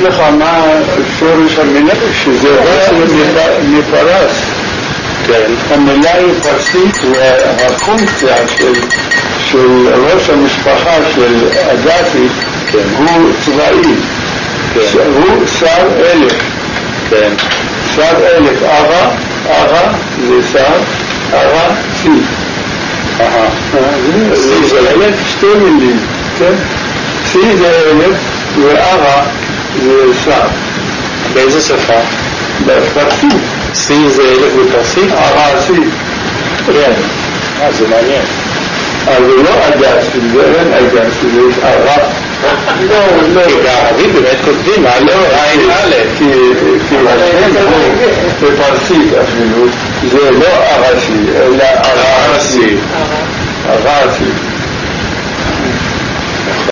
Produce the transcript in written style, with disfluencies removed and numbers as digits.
לך מה שורש המילה, שזה בא מפרס. כן. המילה היא פרסית, והפונקציה של ראש המשפחה של אגתי הוא צבאי. הוא שר אלף. כן. שר אלף. ארה זה שר, ארה צי. צי זה אלף, שתי מילים. כן. צי זה אלף וארה זה שר. באיזה שפה? בפרסית. צי זה אלף בפרסית? ארה צי. כן. זה מעניין. אז זה לא אגסי, זה אין אגסי, זה ארה. לא, כי בערבית באמת כותבים, עין א', כי השם הוא בפרסית אפילו, זה לא ארסי, אלא ארסי. ארסי.